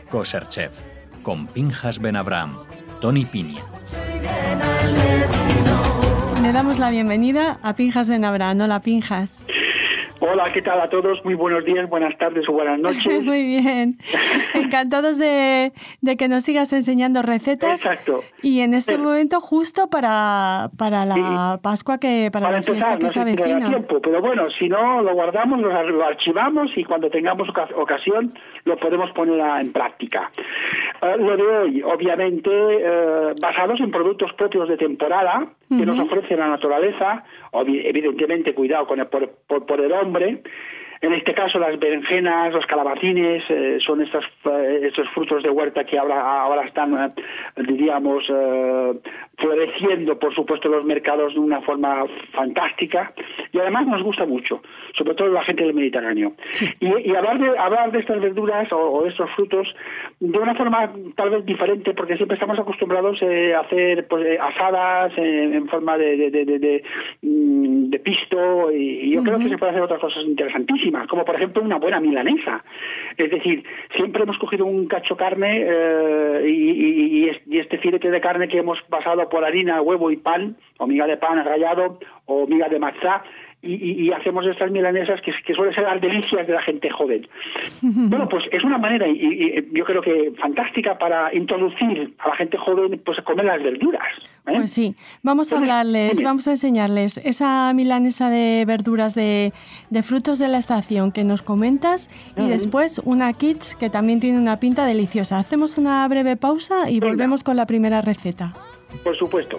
Kosher Chef, con Pinchas Ben Abraham, Tony Piña. Le damos la bienvenida a Pinchas Ben Abraham. Hola, Pinchas. Hola, ¿qué tal a todos? Muy buenos días, buenas tardes o buenas noches. Muy bien. Encantados de que nos sigas enseñando recetas. Exacto. Y en este momento justo para la Pascua, para la empezar, fiesta que se avecina. Tiempo, pero bueno, si no, lo guardamos, lo archivamos y cuando tengamos ocasión lo podemos poner en práctica. Lo de hoy, obviamente, basados en productos propios de temporada que nos ofrece la naturaleza, evidentemente cuidado con por el hombre. En este caso, las berenjenas, los calabacines, son estos frutos de huerta que ahora están, diríamos, floreciendo, por supuesto, en los mercados de una forma fantástica. Y además nos gusta mucho, sobre todo la gente del Mediterráneo. Sí. Y hablar de estas verduras o de estos frutos de una forma tal vez diferente, porque siempre estamos acostumbrados a hacer asadas en forma de pisto, y yo creo que se puede hacer otras cosas interesantísimas, como por ejemplo una buena milanesa. Es decir, siempre hemos cogido un cacho carne y este filete de carne que hemos basado por harina, huevo y pan, o miga de pan rallado, o miga de matzá, y hacemos estas milanesas que suelen ser las delicias de la gente joven. Bueno, pues es una manera, y yo creo que fantástica, para introducir a la gente joven pues a comer las verduras. Pues sí, vamos a hablarles, vamos a enseñarles esa milanesa de verduras de frutos de la estación que nos comentas, y después una quiche que también tiene una pinta deliciosa. Hacemos una breve pausa y volvemos con la primera receta. Por supuesto.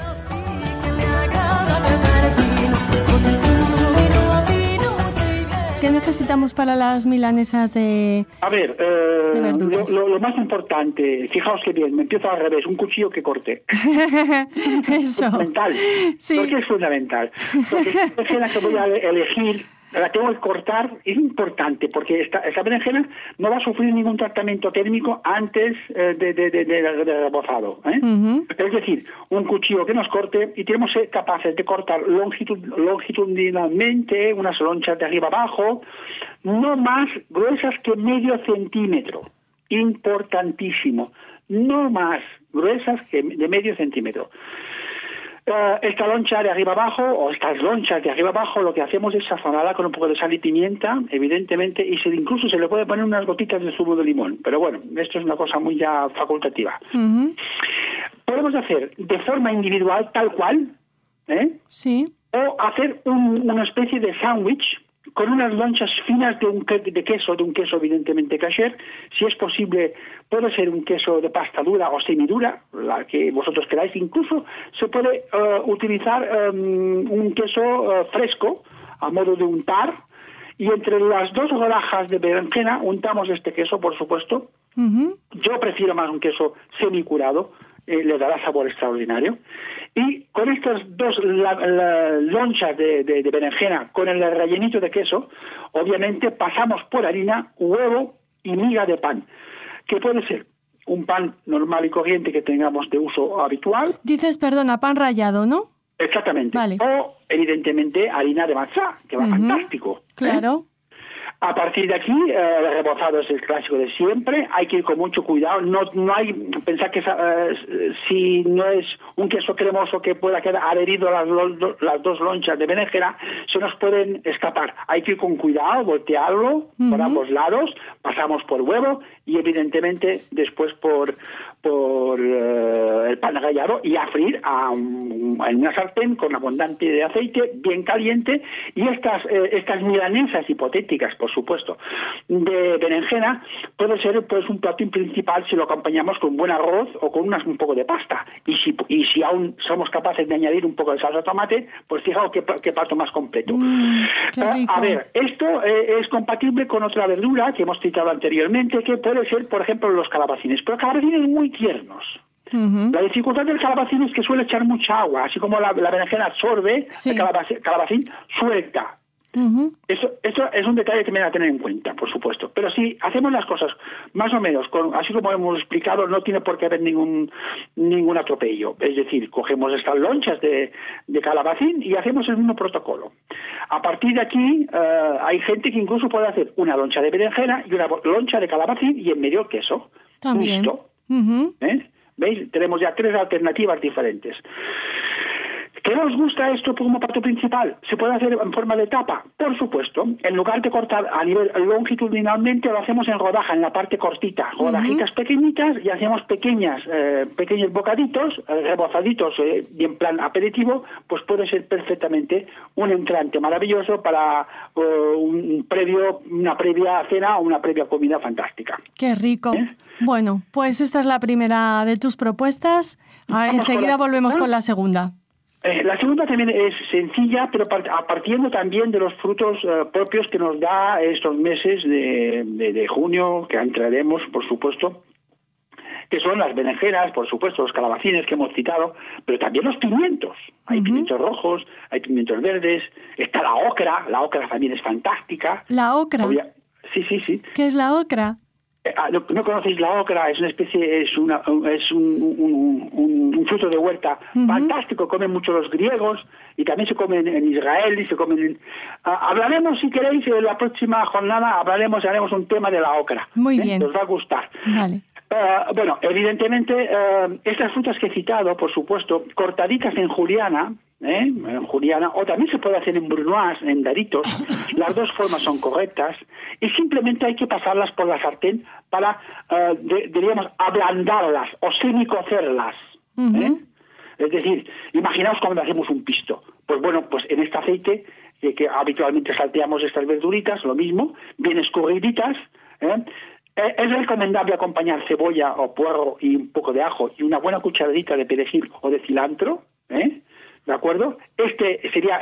¿Qué necesitamos para las milanesas de verduras? Lo más importante, fijaos que bien, me empiezo al revés, un cuchillo que corte. Eso. Es fundamental. Sí. ¿Por qué es fundamental? Porque la berenjena que voy a elegir, la tengo que cortar, es importante, porque esta berenjena no va a sufrir ningún tratamiento térmico antes de rebozado. Es decir, un cuchillo que nos corte, y tenemos que ser capaces de cortar longitudinalmente, unas lonchas de arriba abajo, no más gruesas que medio centímetro. Importantísimo. No más gruesas que de medio centímetro. Esta loncha de arriba abajo, o estas lonchas de arriba abajo, lo que hacemos es sazonarla con un poco de sal y pimienta, evidentemente, y incluso se le puede poner unas gotitas de zumo de limón. Pero bueno, esto es una cosa muy ya facultativa. Podemos hacer de forma individual, tal cual, sí, o hacer una especie de sándwich con unas lonchas finas de queso evidentemente kasher. Si es posible, puede ser un queso de pasta dura o semidura, la que vosotros queráis. Incluso se puede utilizar un queso fresco a modo de untar, y entre las dos rodajas de berenjena untamos este queso, por supuesto. Yo prefiero más un queso semicurado, le dará sabor extraordinario. Y con estas dos lonchas de berenjena, con el rellenito de queso, obviamente pasamos por harina, huevo y miga de pan, que puede ser un pan normal y corriente que tengamos de uso habitual. Dices, perdona, pan rallado, ¿no? Exactamente. Vale. O, evidentemente, harina de matzá, que va fantástico. Claro. A partir de aquí, el rebozado es el clásico de siempre. Hay que ir con mucho cuidado. No hay pensar que si no es un queso cremoso que pueda quedar adherido a las dos lonchas de berenjena, se nos pueden escapar. Hay que ir con cuidado, voltearlo por ambos lados, pasamos por huevo y evidentemente después por el pan rallado, y a freír en una sartén con abundante de aceite, bien caliente. Y estas milanesas hipotéticas, por supuesto, de berenjena, puede ser pues un plato principal si lo acompañamos con buen arroz o con un poco de pasta. Y si aún somos capaces de añadir un poco de salsa de tomate, pues fijaos qué plato más completo. A ver, esto es compatible con otra verdura que hemos citado anteriormente, que puede ser, por ejemplo, los calabacines, pero calabacines muy tiernos. La dificultad del calabacín es que suele echar mucha agua, así como la berenjena absorbe, sí. El calabacín suelta. Eso es un detalle que me da a tener en cuenta, por supuesto. Pero si hacemos las cosas más o menos, así como hemos explicado, no tiene por qué haber ningún atropello. Es decir, cogemos estas lonchas de calabacín y hacemos el mismo protocolo. A partir de aquí, hay gente que incluso puede hacer una loncha de berenjena y una loncha de calabacín y en medio el queso. También. Listo. ¿Veis? Tenemos ya 3 alternativas diferentes. ¿Qué nos gusta esto como plato principal? ¿Se puede hacer en forma de tapa? Por supuesto. En lugar de cortar a nivel longitudinalmente, lo hacemos en rodaja, en la parte cortita. Rodajitas pequeñitas y hacemos pequeños bocaditos, rebozaditos y en plan aperitivo, pues puede ser perfectamente un entrante maravilloso para una previa cena o una previa comida fantástica. ¡Qué rico! Bueno, pues esta es la primera de tus propuestas. Ahora enseguida volvemos con la segunda. La segunda también es sencilla, pero partiendo también de los frutos propios que nos da estos meses de junio, que entraremos, por supuesto, que son las berenjenas, por supuesto, los calabacines que hemos citado, pero también los pimientos. Hay pimientos rojos, hay pimientos verdes, está la ocra también es fantástica. ¿La ocra? Sí. ¿Qué es la ocra? ¿No conocéis la ocra? Es una especie, es un fruto de huerta fantástico. Comen mucho los griegos y también se comen en Israel y se comen hablaremos, si queréis, en la próxima jornada haremos un tema de la ocra. Muy bien. Os va a gustar. Vale. Bueno, evidentemente, estas frutas que he citado, por supuesto, cortaditas en juliana, o también se puede hacer en brunoise, en daditos. Las dos formas son correctas y simplemente hay que pasarlas por la sartén para, diríamos, ablandarlas o semicocerlas. Es decir, imaginaos cuando hacemos un pisto. Pues bueno, pues en este aceite que habitualmente salteamos estas verduritas, lo mismo, bien escurriditas. Es recomendable acompañar cebolla o puerro y un poco de ajo y una buena cucharadita de perejil o de cilantro, ¿de acuerdo? Este sería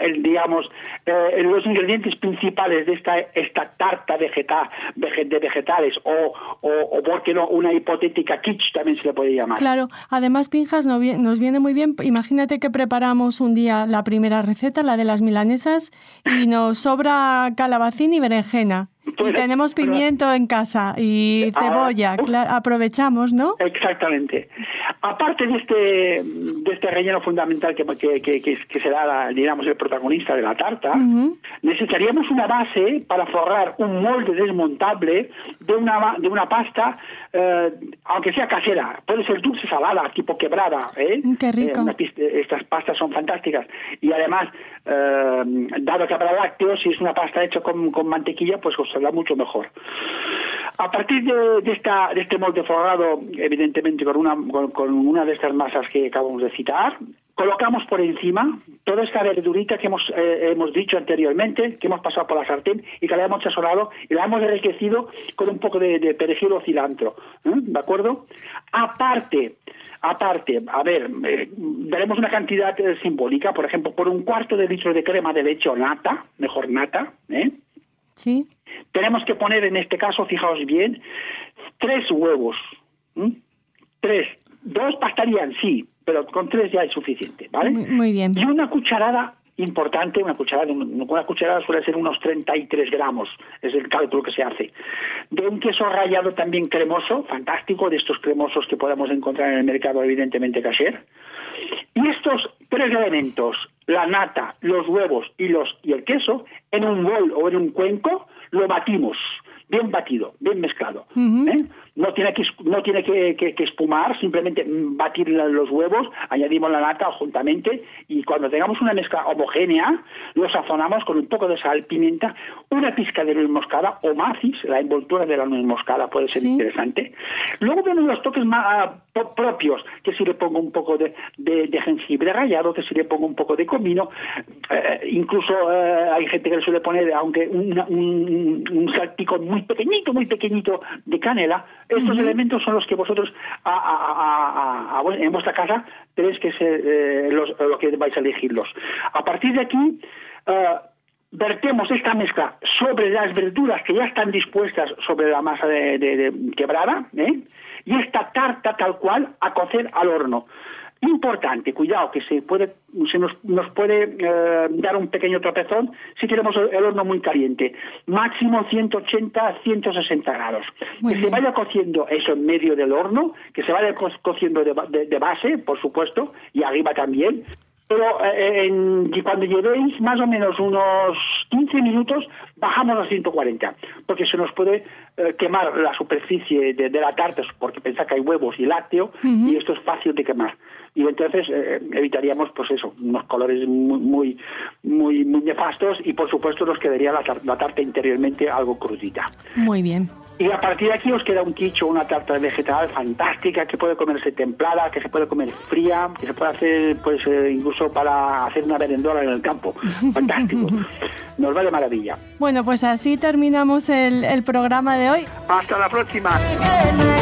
los ingredientes principales de esta tarta de vegetales o ¿por qué no? Una hipotética quiche también se le puede llamar. Claro, además, Pinjas, nos viene muy bien. Imagínate que preparamos un día la primera receta, la de las milanesas, y nos sobra calabacín y berenjena. Y tenemos pimiento en casa y cebolla, aprovechamos, ¿no? Exactamente. Aparte de este relleno fundamental que será, digamos, el protagonista de la tarta, necesitaríamos una base para forrar un molde desmontable de una pasta, aunque sea casera. Puede ser dulce salada, tipo quebrada. ¡Qué rico! Estas pastas son fantásticas. Y además, dado que habrá lácteos, si es una pasta hecha con mantequilla, pues os saldrá mucho mejor. A partir de este molde forrado, evidentemente con una de estas masas que acabamos de citar, colocamos por encima toda esta verdurita que hemos dicho anteriormente, que hemos pasado por la sartén y que la hemos sazonado y la hemos enriquecido con un poco de perejil o cilantro, ¿de acuerdo? Aparte, daremos una cantidad simbólica, por ejemplo, por 1/4 de litro de crema de leche o nata, mejor nata, Sí. Tenemos que poner, en este caso, fijaos bien, 3 huevos. 3. 2 bastarían, sí, pero con 3 ya es suficiente, ¿vale? Muy bien. Y una cucharada importante, una cucharada suele ser unos 33 gramos, es el cálculo que se hace, de un queso rallado también cremoso, fantástico, de estos cremosos que podemos encontrar en el mercado, evidentemente kasher. Y estos 3 elementos, la nata, los huevos y el queso, en un bol o en un cuenco, lo batimos, bien batido, bien mezclado. No tiene que espumar, simplemente batir los huevos, añadimos la nata juntamente y cuando tengamos una mezcla homogénea, lo sazonamos con un poco de sal, pimienta, una pizca de nuez moscada o macis, la envoltura de la nuez moscada puede ser interesante. Luego vienen los toques más propios, que si le pongo un poco de jengibre rallado, que si le pongo un poco de comino, incluso hay gente que le suele poner, aunque un salpicón muy pequeñito de canela. Estos elementos son los que vosotros en vuestra casa tenéis que ser lo que vais a elegirlos. A partir de aquí, vertemos esta mezcla sobre las verduras que ya están dispuestas sobre la masa de quebrada, y esta tarta tal cual a cocer al horno. Y Importante, cuidado, que nos puede dar un pequeño tropezón si tenemos el horno muy caliente. Máximo 180, 160 grados. Se vaya cociendo eso en medio del horno, que se vaya cociendo de base, por supuesto, y arriba también. Pero cuando llevéis más o menos unos 15 minutos, bajamos a 140, porque se nos puede quemar la superficie de la tarta, porque pensad que hay huevos y lácteo, y esto es fácil de quemar. Y entonces evitaríamos, pues eso, unos colores muy nefastos, y por supuesto nos quedaría la tarta interiormente algo crudita. Muy bien. Y a partir de aquí os queda un quicho, una tarta vegetal fantástica, que puede comerse templada, que se puede comer fría, que se puede hacer pues incluso para hacer una merendola en el campo. Fantástico. Nos va de maravilla. Bueno, pues así terminamos el programa de hoy. Hasta la próxima.